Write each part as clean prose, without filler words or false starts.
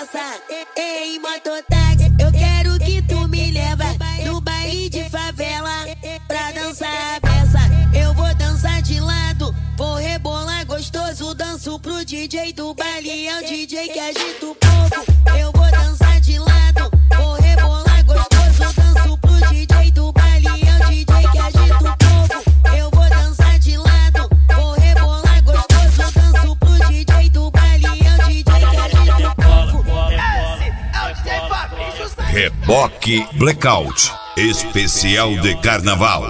beça. Ei, mototáxi, eu quero que tu me leva no baile de favela pra dançar a beça. Eu vou dançar de lado, vou rebolar gostoso, danço pro DJ do baile, é o DJ que agita o povo. Eu vou dançar de lado, vou rebolar gostoso, danço pro DJ do baile, é o DJ que agita o povo. Eu vou dançar de lado, vou rebolar gostoso, danço pro DJ do baile, é o DJ que agita o povo. Esse é o DJ Fabrício. Reboque Blackout, especial de carnaval.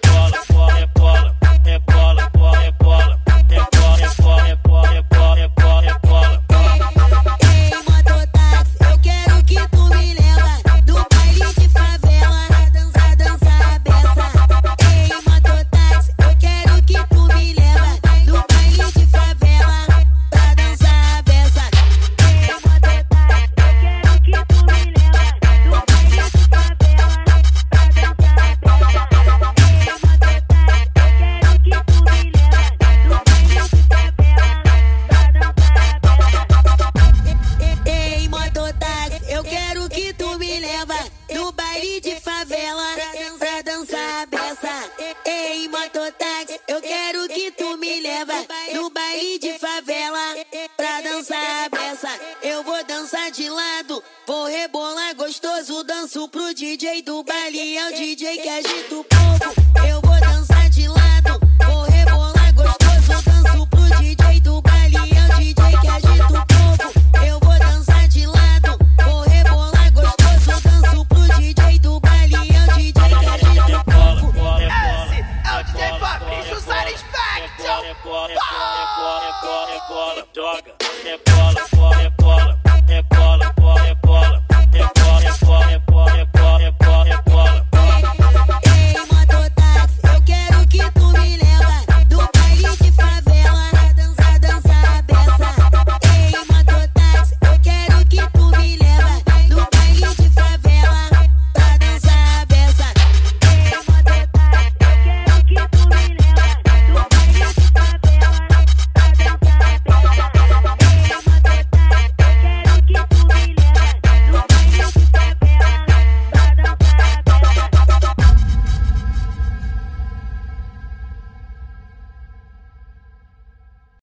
No baile de favela pra dançar a beça. Ei, mototáxi, eu quero que tu me leva no baile de favela pra dançar a beça. Eu vou dançar de lado, vou rebolar gostoso, danço pro DJ do baile, é o DJ que agita o povo. Eu vou dançar de lado, vou rebolar gostoso, danço pro DJ do baile, é o DJ que agita o povo. Eu vou dançar de lado, vou rebolar gostoso, danço pro DJ do baile, é o DJ que agita o povo. Esse é o DJ Fabrício Satisfaction. Rebola, joga, rebola,